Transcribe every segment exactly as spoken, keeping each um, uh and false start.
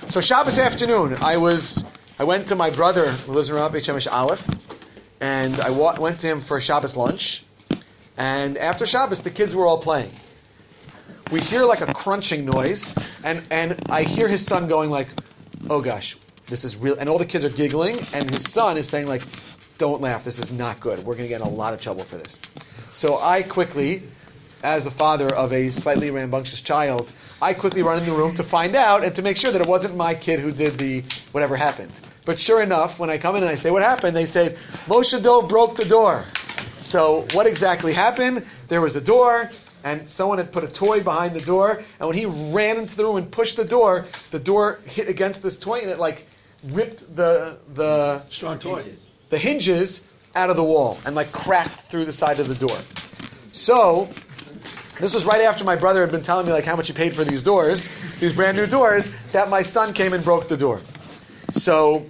So Shabbos afternoon, I was, I went to my brother who lives in Ramat Beit Shemesh Aleph, and I wa- went to him for a Shabbos lunch. And after Shabbos, the kids were all playing. We hear like a crunching noise, and, and I hear his son going like, "Oh gosh, this is real." And all the kids are giggling, and his son is saying like, "Don't laugh. This is not good. We're going to get in a lot of trouble for this." So I quickly, as the father of a slightly rambunctious child, I quickly run in the room to find out and to make sure that it wasn't my kid who did the whatever happened. But sure enough, when I come in and I say, "What happened?" they said, "Moshe Dov broke the door." So what exactly happened? There was a door, and someone had put a toy behind the door, and when he ran into the room and pushed the door, the door hit against this toy, and it like ripped the the strong toy. the hinges out of the wall and like cracked through the side of the door. So this was right after my brother had been telling me like how much he paid for these doors, these brand new doors, that my son came and broke the door. So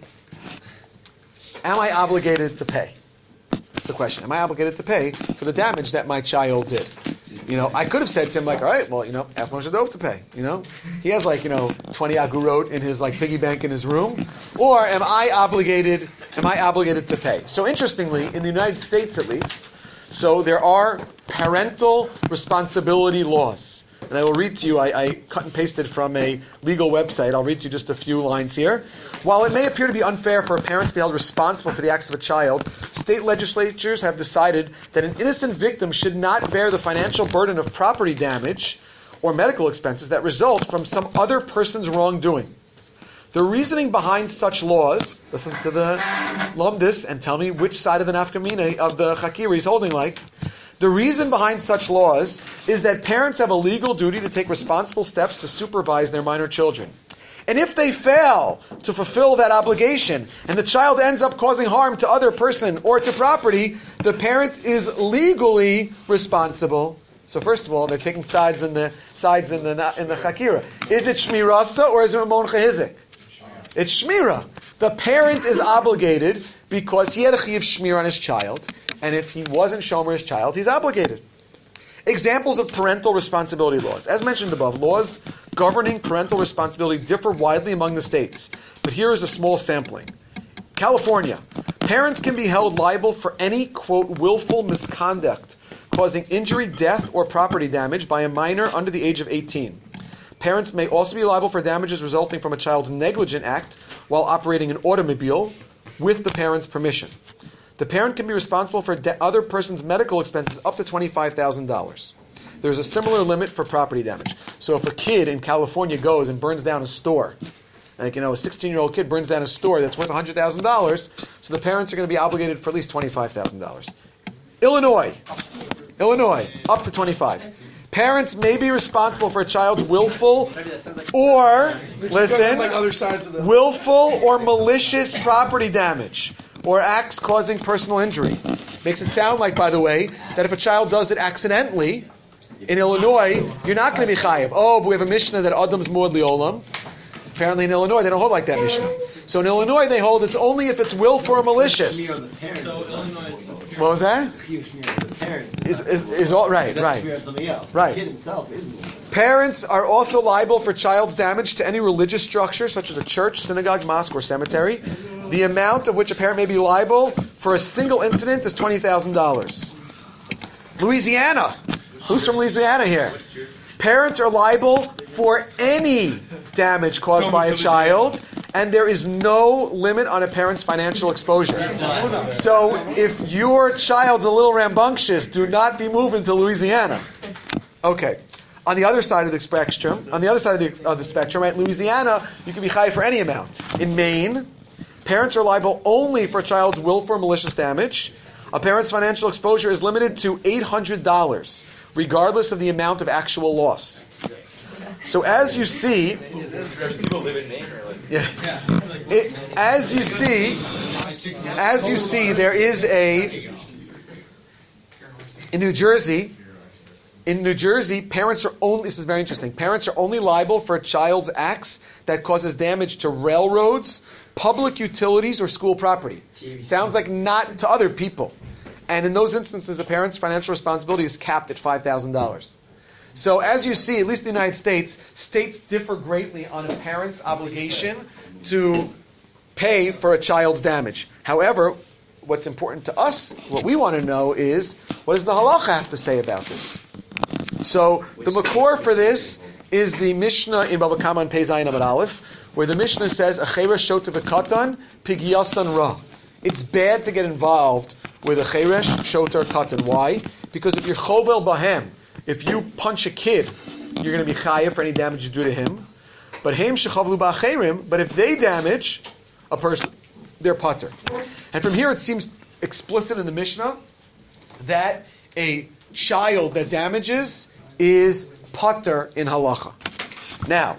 am I obligated to pay? That's the question. Am I obligated to pay for the damage that my child did? You know, I could have said to him like, all right, well, you know, ask Moshe Dov to pay. You know, he has like, you know, twenty agurot in his like piggy bank in his room. Or am I obligated? Am I obligated to pay? So interestingly, in the United States at least, so there are parental responsibility laws. And I will read to you, I, I cut and pasted from a legal website. I'll read to you just a few lines here. While it may appear to be unfair for a parent to be held responsible for the acts of a child, state legislatures have decided that an innocent victim should not bear the financial burden of property damage or medical expenses that result from some other person's wrongdoing. The reasoning behind such laws, listen to the lumdis and tell me which side of the nafkamina of the chakira he's holding like. The reason behind such laws is that parents have a legal duty to take responsible steps to supervise their minor children. And if they fail to fulfill that obligation and the child ends up causing harm to other person or to property, the parent is legally responsible. So first of all, they're taking sides in the sides in the in the chakira. Is it shmirasa or is it mamon chehizik? It's shmira. The parent is obligated because he had a chiyuv shmir on his child, and if he wasn't shomer his child, he's obligated. Examples of parental responsibility laws. As mentioned above, laws governing parental responsibility differ widely among the states, but here is a small sampling. California. Parents can be held liable for any, quote, willful misconduct causing injury, death, or property damage by a minor under the age of eighteen. Parents may also be liable for damages resulting from a child's negligent act while operating an automobile with the parent's permission. The parent can be responsible for de- other person's medical expenses up to twenty-five thousand dollars. There's a similar limit for property damage. So if a kid in California goes and burns down a store, like, you know, a sixteen-year-old kid burns down a store that's worth one hundred thousand dollars, so the parents are going to be obligated for at least twenty-five thousand dollars. Illinois. Illinois, up to twenty-five. Parents may be responsible for a child's willful or, listen, willful or malicious property damage or acts causing personal injury. Makes it sound like, by the way, that if a child does it accidentally, in Illinois, you're not going to be chayiv. Oh, but we have a Mishnah that Adam's Muad Liolam. Apparently in Illinois, they don't hold like that Mishnah. So in Illinois, they hold it's only if it's willful or malicious. So Illinois is What was that? Is, is, is all right, right. Right. The kid himself isn't. Parents are also liable for child's damage to any religious structure, such as a church, synagogue, mosque, or cemetery. The amount of which a parent may be liable for a single incident is twenty thousand dollars. Louisiana. Who's from Louisiana here? Parents are liable for any damage caused by a child, and there is no limit on a parent's financial exposure. So if your child's a little rambunctious, do not be moving to Louisiana. Okay. On the other side of the spectrum, on the other side of the, of the spectrum, right, Louisiana, you can be chayiv for any amount. In Maine, parents are liable only for a child's willful or malicious damage. A parent's financial exposure is limited to eight hundred dollars, regardless of the amount of actual loss. So as you see, people live in Maine, or like, yeah, it, as you see, as you see, there is a in New Jersey. In New Jersey, parents are only, this is very interesting, parents are only liable for a child's acts that causes damage to railroads, public utilities, or school property. Sounds like not to other people. And in those instances, a parent's financial responsibility is capped at five thousand dollars. So as you see, at least in the United States, states differ greatly on a parent's obligation to pay for a child's damage. However, what's important to us, what we want to know is, what does the halacha have to say about this? So the makor for this is the Mishnah in Baba Kama on Pei Zayin Amud Aleph, where the Mishnah says, "Acheresh shota v'katan pigyasan ra." It's bad to get involved with a cheresh, shota, or katan. Why? Because if you're chovel bahem, if you punch a kid, you're going to be chayav for any damage you do to him. But heim shechavlu ba'acherim, but if they damage a person, they're pater. And from here it seems explicit in the Mishnah that a child that damages is pater in halacha. Now,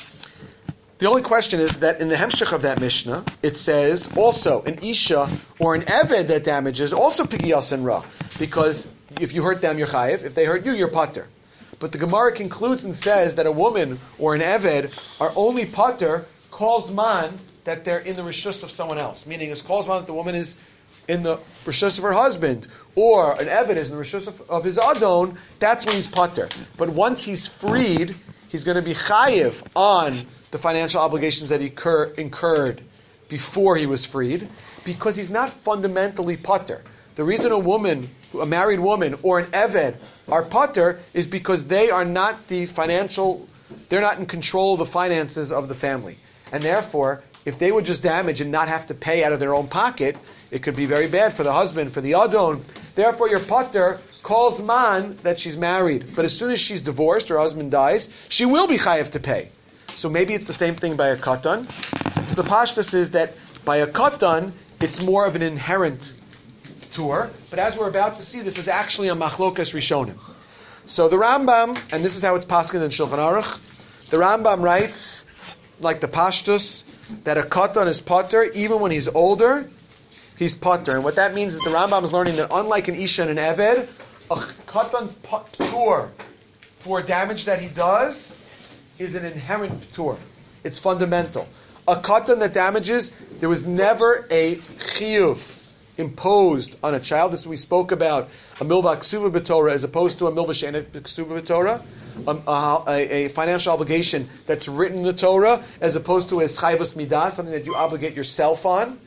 the only question is that in the hemshech of that Mishnah, it says also an isha or an eved that damages also pigiyas and ra, because if you hurt them, you're chayiv. If they hurt you, you're pater. But the Gemara concludes and says that a woman or an eved are only pater calls man that they're in the rishus of someone else. Meaning, it's calls man that the woman is in the rishus of her husband, or an eved is in the rishus of, of his adon. That's when he's pater. But once he's freed, he's going to be chayiv on the financial obligations that he cur- incurred before he was freed, because he's not fundamentally pater. The reason a woman, a married woman, or an eved are pater is because they are not the financial, they're not in control of the finances of the family. And therefore, if they would just damage and not have to pay out of their own pocket, it could be very bad for the husband, for the adon. Therefore, your pater calls man that she's married. But as soon as she's divorced, her husband dies, she will be chayav to pay. So maybe it's the same thing by a katan. So the pashtus is that by a katan, it's more of an inherent tour. But as we're about to see, this is actually a machlokas rishonim. So the Rambam, and this is how it's paskin in Shulchan Aruch, the Rambam writes, like the pashtus, that a katan is pater, even when he's older, he's pater. And what that means is the Rambam is learning that unlike an isha and an eved, a katan's patur for damage that he does is an inherent patur. It's fundamental. A katan that damages, there was never a chiyuv imposed on a child. This is what we spoke about, a milva ksuva b'torah as opposed to a milva she'ena ksuva b'torah. Um, a, a, a financial obligation that's written in the Torah, as opposed to a schayvus midah, something that you obligate yourself on.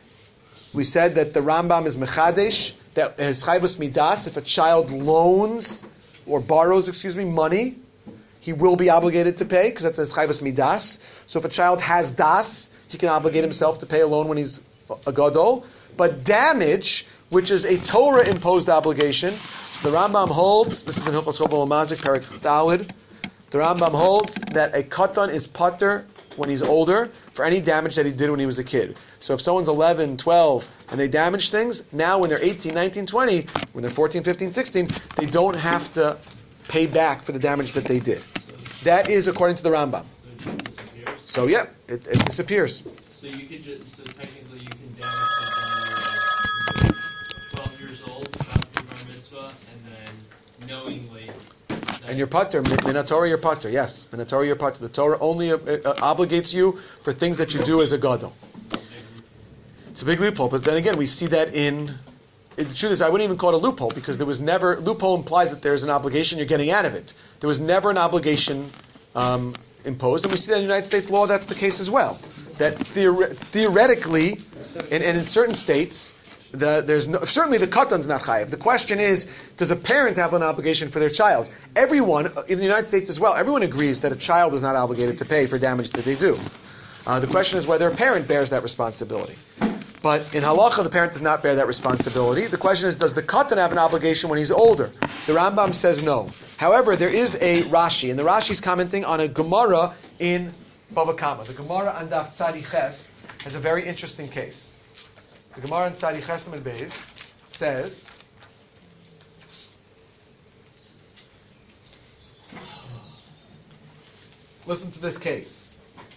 We said that the Rambam is mechadesh, that his schayvus midas, if a child loans or borrows, excuse me, money, he will be obligated to pay, because that's a schayvus midas. So if a child has das, he can obligate himself to pay a loan when he's a gadol. But damage, which is a Torah-imposed obligation, the Rambam holds, this is in Hilchos Chovel Mazik, Perek Dalid, the Rambam holds that a katan is pater when he's older for any damage that he did when he was a kid. So if someone's eleven, twelve, and they damage things, now when they're eighteen, nineteen, twenty, when they're fourteen, fifteen, sixteen, they don't have to pay back for the damage that they did. That is according to the Rambam. So it disappears? So yeah, it, it disappears. So you could just, so technically you can damage something when you're twelve years old, about to bar mitzvah, and then knowingly. And your pater, Minatorah, your pater, yes. Minatorah, your pater. The Torah only uh, uh, obligates you for things that you do as a gadol. It's a big loophole, but then again, we see that in... The truth is, I wouldn't even call it a loophole, because there was never... Loophole implies that there's an obligation you're getting out of it. There was never an obligation um, imposed, and we see that in United States law, that's the case as well. That theore- theoretically, and, and in certain states... The, there's no, certainly the katan's not chayiv. The question is, does a parent have an obligation for their child? Everyone, in the United States as well, everyone agrees that a child is not obligated to pay for damage that they do. Uh, the question is whether a parent bears that responsibility. But in halacha, the parent does not bear that responsibility. The question is, does the katan have an obligation when he's older? The Rambam says no. However, there is a Rashi, and the Rashi is commenting on a Gemara in Bava Kama. The Gemara on Daf Tzadi Ches has a very interesting case. The Gemara in Tzadi Chesem and Beis says, listen to this case.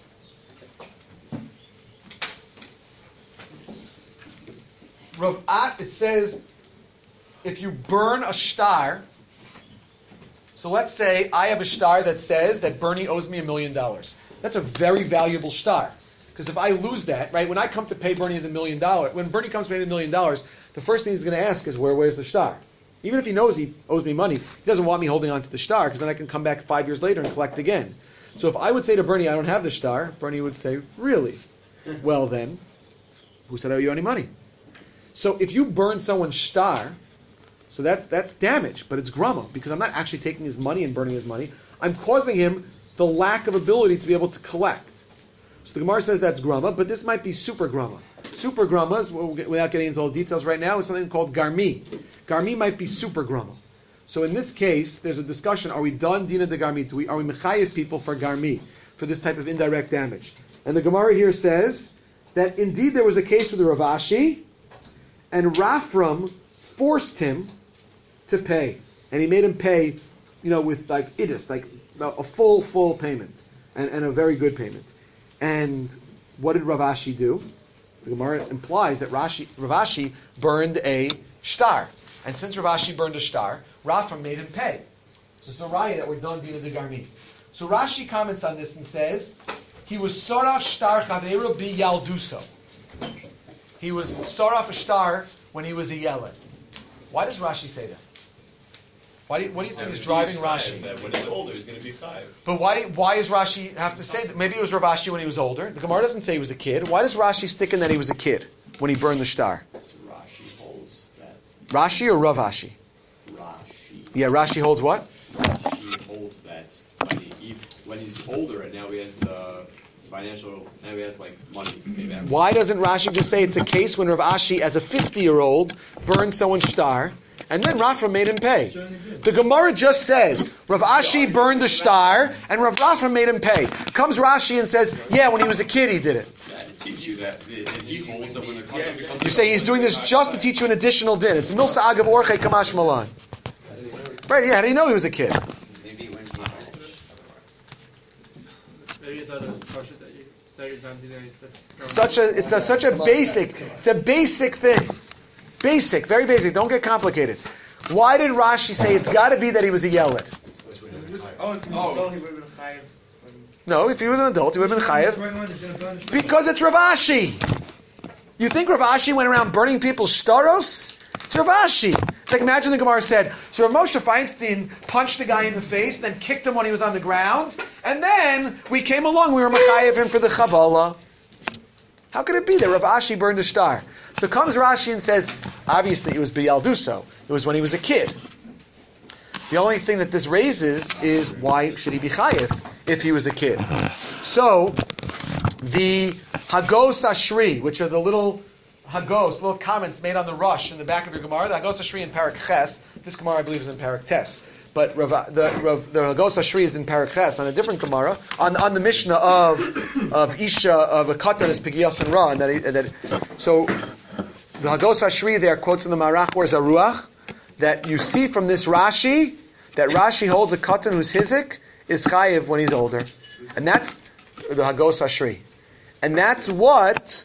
Rav At, it says, if you burn a shtar, so let's say I have a shtar that says that Bernie owes me a million dollars. That's a very valuable shtar. Because if I lose that, right, when I come to pay Bernie the million dollars, when Bernie comes to pay me the million dollars, the first thing he's going to ask is, where, where's the shtar? Even if he knows he owes me money, he doesn't want me holding on to the shtar, because then I can come back five years later and collect again. So if I would say to Bernie, I don't have the shtar, Bernie would say, really? Well then, who said I owe you any money? So if you burn someone's shtar, so that's that's damage, but it's grama, because I'm not actually taking his money and burning his money. I'm causing him the lack of ability to be able to collect. So the Gemara says that's grama, but this might be super grama. Super grama, without getting into all the details right now, is something called garmi. Garmi might be super grama. So in this case, there's a discussion: are we done dina de garmi? Do we, are we mechayev people for garmi, for this type of indirect damage? And the Gemara here says that indeed there was a case with Rav Ashi, and Rafram forced him to pay, and he made him pay, you know, with like idus, like a full, full payment, and, and a very good payment. And what did Rav Ashi do? The Gemara implies that Rashi, Rav Ashi burned a shtar, and since Rav Ashi burned a shtar, Rafram made him pay. So it's a raya that we're done dina de garmi. So Rashi comments on this and says he was soraf shtar chaveru bi yalduso. He was soraf a shtar when he was a yeled. Why does Rashi say that? Why do you, what do you think is driving Rashi? That when he's older, he's going to be five. But why why does Rashi have to say that? Maybe it was Rav Ashi when he was older. The Gemara doesn't say he was a kid. Why does Rashi stick in that he was a kid when he burned the shtar? Rashi holds that. Rashi or Rav Ashi? Rashi. Yeah, Rashi holds what? Rashi holds that when, he, when he's older and now he has the financial, now he has like money to pay back. Why doesn't Rashi just say it's a case when Rav Ashi, as a fifty-year-old, burned someone's shtar, and then Rafa made him pay? The Gemara just says Rav Ashi burned the shtar, and Rav Rafa made him pay. Comes Rashi and says, yeah, when he was a kid he did it. That teach you that if he holds that when the contract becomes You say he's doing this just to teach you an additional din. It's Milsa Agav Orche Kamash Malan. Right, yeah, how do you know he was a kid? maybe when he Maybe it's not a question that you that you're done today. Such a it's a, such a basic it's a basic thing. Basic, very basic. Don't get complicated. Why did Rashi say it's got to be that he was a yeled? Oh, if he was old, he would have been chayav. No, if he was an adult, he would have been chayav. Because it's Rav Ashi. You think Rav Ashi went around burning people's staros? It's Rav Ashi. It's like, imagine the Gemara said, so Rav Moshe Feinstein punched the guy in the face, then kicked him when he was on the ground, and then we came along, we were mechayev him for the chavala. How could it be that Rav Ashi burned a shtar? So comes Rashi and says, obviously it was B'Yalduso. It was when he was a kid. The only thing that this raises is, why should he be chayev if he was a kid? So, the Hagos Ashri, which are the little Hagos, little comments made on the rush in the back of your Gemara, the Hagos Ashri in Parak Ches, this Gemara I believe is in Parak Tes, but Rav, the, Rav, the Hagos Ashri is in Parak Ches, on a different Gemara, on, on the Mishnah of of Isha, of a Katan is Pegiyas and Ra, and that, he, that so the Hagos Ashri there quotes in the Marach or Zaruach, that you see from this Rashi, that Rashi holds a Katan whose Hizik is Chayiv when he's older. And that's the Hagos Ashri. And that's what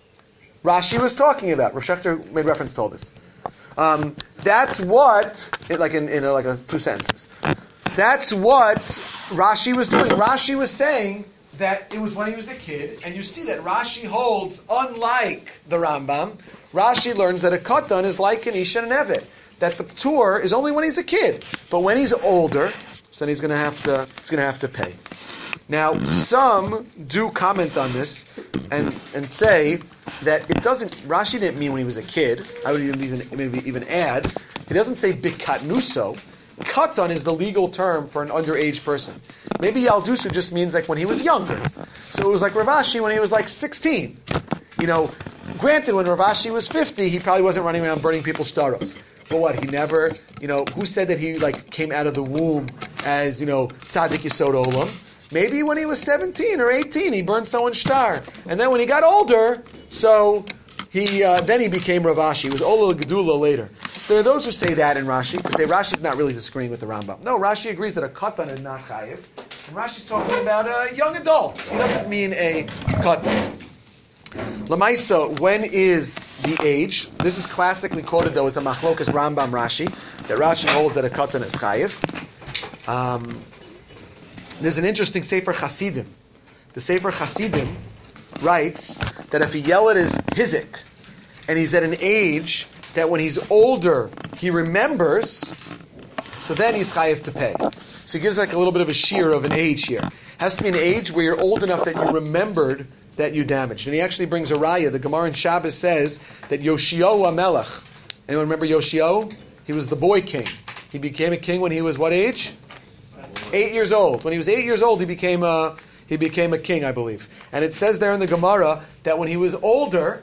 Rashi was talking about. Rav Shechter made reference to all this. Um, that's what, it, like in, in a, like a, two sentences. That's what Rashi was doing. Rashi was saying that it was when he was a kid, and you see that Rashi holds, unlike the Rambam, Rashi learns that a Katan is like an Isha and an Evet. That the Ptur is only when he's a kid. But when he's older, so then he's going to have to he's going to have to pay. Now, some do comment on this and and say that it doesn't. Rashi didn't mean when he was a kid. I would even maybe even add. He doesn't say bikatnuso. Katan is the legal term for an underage person. Maybe Yaldusu just means like when he was younger. So it was like Rav Ashi when he was like sixteen. You know, granted, when Rav Ashi was fifty, he probably wasn't running around burning people's staros. But what, he never, you know, who said that he like came out of the womb as, you know, tzaddik yisod olam? Maybe when he was seventeen or eighteen, he burned someone's shtar. And then when he got older, so he uh, then he became Rav Ashi. He was Ola Gedula later. There are those who say that in Rashi, because they Rashi's not really disagreeing with the Rambam. No, Rashi agrees that a katan is not chayiv. And Rashi's talking about a young adult. He doesn't mean a katan. Lamaisa, when is the age? This is classically quoted though as a machlokas Rambam Rashi, that Rashi holds that a katan is chayiv. Um, there's an interesting Sefer Chasidim. The Sefer Chasidim writes that if a yeled is hizik, and he's at an age that when he's older he remembers, so then he's chayiv to pay. So he gives like a little bit of a shear of an age here. Has to be an age where you're old enough that you remembered that you damaged. And he actually brings a raya. The Gemara in Shabbos says that Yoshio Melech. Anyone remember Yoshio? He was the boy king. He became a king when he was what age? Eight years old. When he was eight years old, he became a he became a king, I believe. And it says there in the Gemara that when he was older,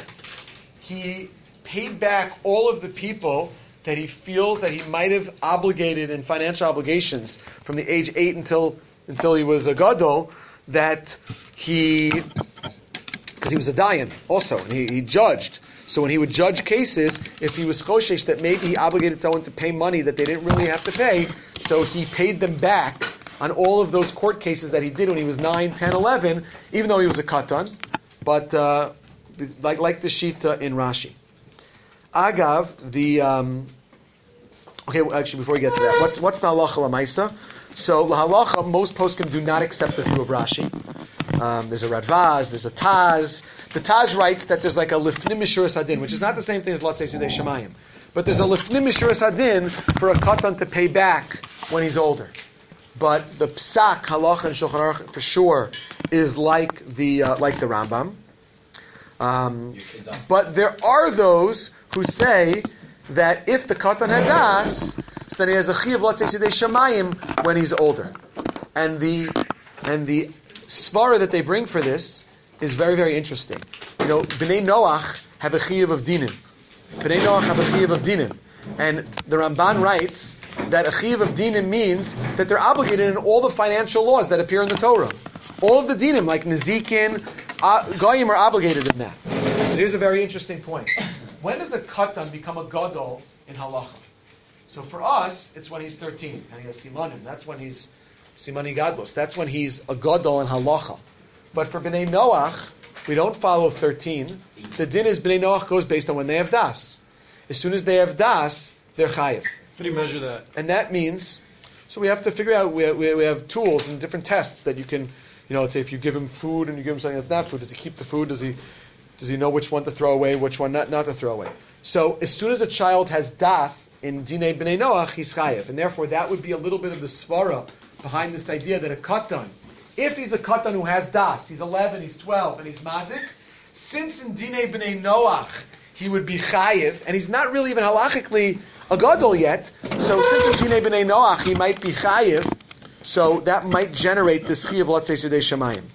he paid back all of the people that he feels that he might have obligated in financial obligations from the age eight until until he was a gadol, that he, because he was a dayan also, and he, he judged. So when he would judge cases, if he was choshesh that maybe he obligated someone to pay money that they didn't really have to pay, so he paid them back on all of those court cases that he did when he was nine, ten, eleven, even though he was a katan, but uh, like like the shita in Rashi. Agav, the um, okay, well, actually before we get to that, what's what's the halacha l'maisa? So l'halacha, most poskim do not accept the view of Rashi. Um, there's a Radvaz, there's a Taz. The Taz writes that there's like a lifnim mishuras hadin, which is not the same thing as latzei sidei shemayim, but there's a lifnim mishuras hadin for a katan to pay back when he's older. But the psak halacha and Shulchan Aruch for sure is like the uh, like the Rambam. Um, but there are those who say that if the katan had das, so then he has a chiyuv latzei sidei shemayim when he's older. And the and the svara that they bring for this is very, very interesting. You know, Bnei Noach have a chiyuv of dinim. Bnei Noach have a chiyuv of dinim. And the Ramban writes that a chiyuv of dinim means that they're obligated in all the financial laws that appear in the Torah. All of the dinim, like Nezikin, uh, Goyim, are obligated in that. And here's a very interesting point. When does a katan become a gadol in halacha? So for us, it's when he's thirteen, and he has simanim. That's when he's simani gadlos. That's when he's a gadol in halacha. But for Bnei Noach, we don't follow thirteen. The din is Bnei Noach goes based on when they have das. As soon as they have das, they're chayiv. How do you measure that? And that means, so we have to figure out, we have, we have tools and different tests that you can, you know, let's say if you give him food and you give him something that's not food, does he keep the food? Does he does he know which one to throw away, which one not, not to throw away? So as soon as a child has das in Dinei Bnei Noach, he's chayiv. And therefore that would be a little bit of the svara behind this idea that a katan, if he's a katan who has das, he's eleven, he's twelve, and he's mazik, since in Dinei Bnei Noach he would be chayiv, and he's not really even halachically a gadol yet, so since in Dinei Bnei Noach he might be chayiv, so that might generate this chiyuv latzei sidei shemayim.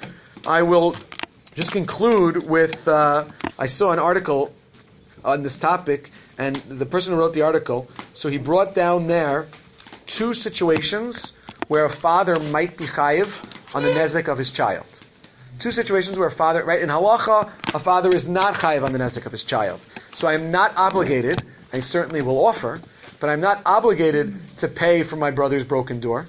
I will just conclude with, uh, I saw an article on this topic, and the person who wrote the article, so he brought down there two situations where a father might be chayiv on the nezek of his child. Two situations where a father, right, in halacha, a father is not chayiv on the nezek of his child. So I am not obligated, I certainly will offer, but I'm not obligated to pay for my brother's broken door.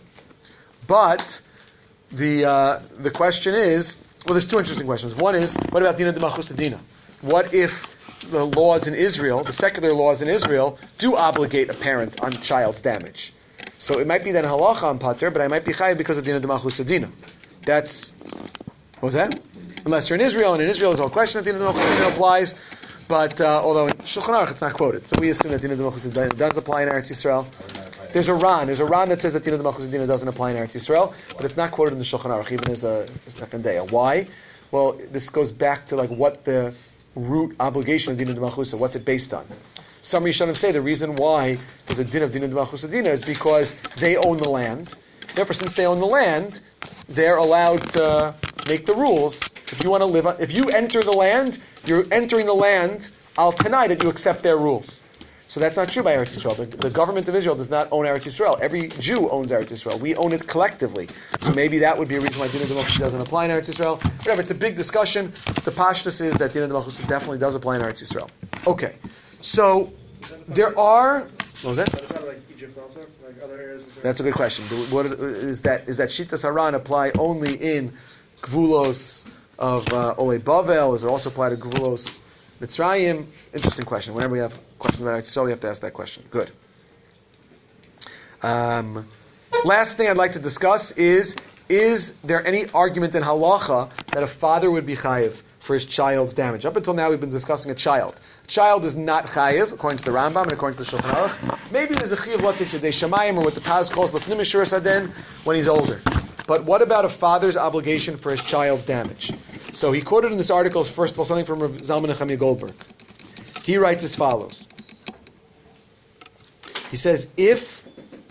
But the uh, the question is, well, there's two interesting questions. One is, what about dina d'malchus dina? What if the laws in Israel, the secular laws in Israel, do obligate a parent on child's damage? So it might be that halacha on pater, but I might be chayiv because of dina d'malchus dina. That's, what was that? Unless you're in Israel, and in Israel there's a whole question if dina d'malchus dina applies, but uh, although in Shulchan Aruch it's not quoted, so we assume that dina d'malchus dina does apply in Eretz Yisrael. There's a Ran, there's a Ran that says that dina d'malchus dina doesn't apply in Eretz Yisrael, but it's not quoted in the Shulchan Aruch, even as a, a second day. Why? Well, this goes back to like what the root obligation of dina d'malchus, what's it based on? Some Rishonim say the reason why there's a din of dina d'malchus dina is because they own the land. Therefore, since they own the land, they're allowed to make the rules. If you want to live, on, if you enter the land, you're entering the land al tanai that you accept their rules. So that's not true by Eretz Yisrael. The, the government of Israel does not own Eretz Yisrael. Every Jew owns Eretz Yisrael. We own it collectively. So maybe that would be a reason why Dina d'Malchus doesn't apply in Eretz Yisrael. Whatever, it's a big discussion. The pashtus is that Dina d'Malchus definitely does apply in Eretz Yisrael. Okay, so there are. What was that? Is that like Egypt also, like other areas? That's a good question. What is that? Is that Shitas Haran apply only in Gvulos of uh, Olei Bavel? Does it also apply to Gvulos Mitzrayim? Interesting question. Whenever we have questions about Eretz Yisrael, we have to ask that question. Good. Um, last thing I'd like to discuss is is there any argument in halacha that a father would be chayiv for his child's damage? Up until now, we've been discussing a child. A child is not chayiv, according to the Rambam and according to the Shulchan Aruch. Maybe there's a chayiv, let's say, Yedei Shamayim, or what the Taz calls lefnim mishur sadin, when he's older. But what about a father's obligation for his child's damage? So he quoted in this article, first of all, something from Rav Zalman Nechemia Goldberg. He writes as follows. He says, if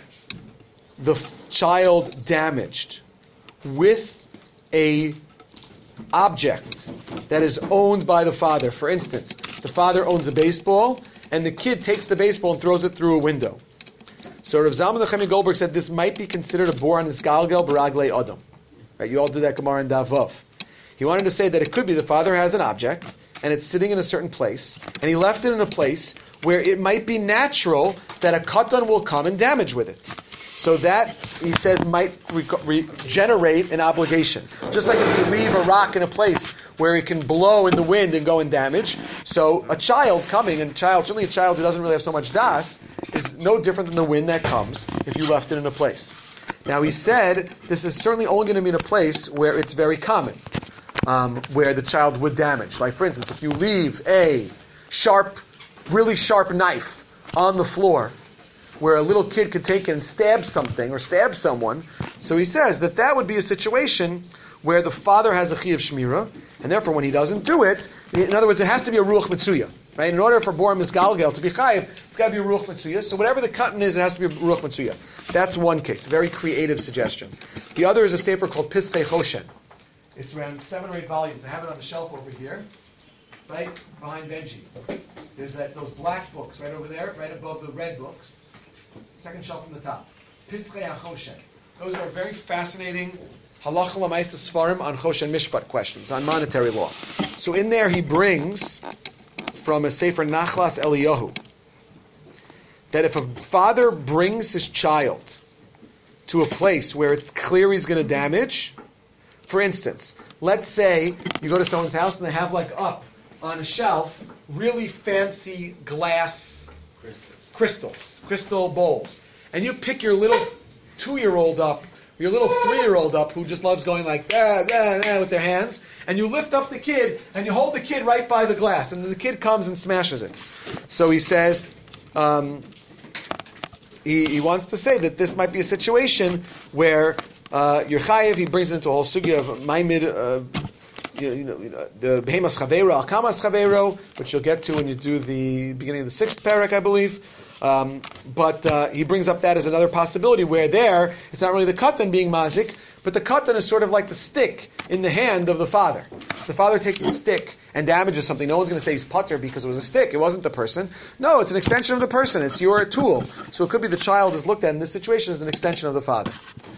the f- child damaged with a object that is owned by the father, for instance, the father owns a baseball, and the kid takes the baseball and throws it through a window. So Rav Zalman Nechemia Goldberg said this might be considered a bor on isgalgel b'raglei adam. Right? You all did that Gemara in Davov. He wanted to say that it could be the father has an object, and it's sitting in a certain place, and he left it in a place where it might be natural that a katan will come and damage with it. So that, he says, might re- regenerate an obligation. Just like if you leave a rock in a place where it can blow in the wind and go and damage. So a child coming, and a child, certainly a child who doesn't really have so much das, is no different than the wind that comes if you left it in a place. Now he said, this is certainly only going to be in a place where it's very common, um, where the child would damage. Like for instance, if you leave a sharp, really sharp knife on the floor, where a little kid could take it and stab something or stab someone. So he says that that would be a situation where the father has a chi of shmira, and therefore when he doesn't do it, in other words, it has to be a ruach mitzuya. Right? In order for bor misgalgel to be chayiv, it's got to be a ruach mitzuya. So whatever the cotton is, it has to be a ruach mitzuya. That's one case, a very creative suggestion. The other is a sefer called Piskei Choshen. It's around seven or eight volumes. I have it on the shelf over here, right behind Benji. There's that those black books right over there, right above the red books. Second shelf from the top. Piskei HaChoshen. Those are very fascinating halacha l'maisa svarim on Choshen Mishpat questions, on monetary law. So in there he brings from a sefer Nachlas Eliyahu that if a father brings his child to a place where it's clear he's going to damage, for instance, let's say you go to someone's house and they have like up on a shelf really fancy glass crystals, crystal bowls. And you pick your little two-year-old up, your little three-year-old up who just loves going like, ah, ah, ah, with their hands, and you lift up the kid, and you hold the kid right by the glass, and then the kid comes and smashes it. So he says, um, he, he wants to say that this might be a situation where uh, your chayiv, he brings it into a whole sugya of maimid, uh, You know, you know, you know, the Behemas Chavero, Alkamas Chavero, which you'll get to when you do the beginning of the sixth parak, I believe. Um, but uh, he brings up that as another possibility, where there, it's not really the katan being mazik, but the katan is sort of like the stick in the hand of the father. The father takes a stick and damages something. No one's going to say he's putter because it was a stick. It wasn't the person. No, it's an extension of the person. It's your tool. So it could be the child is looked at in this situation as an extension of the father.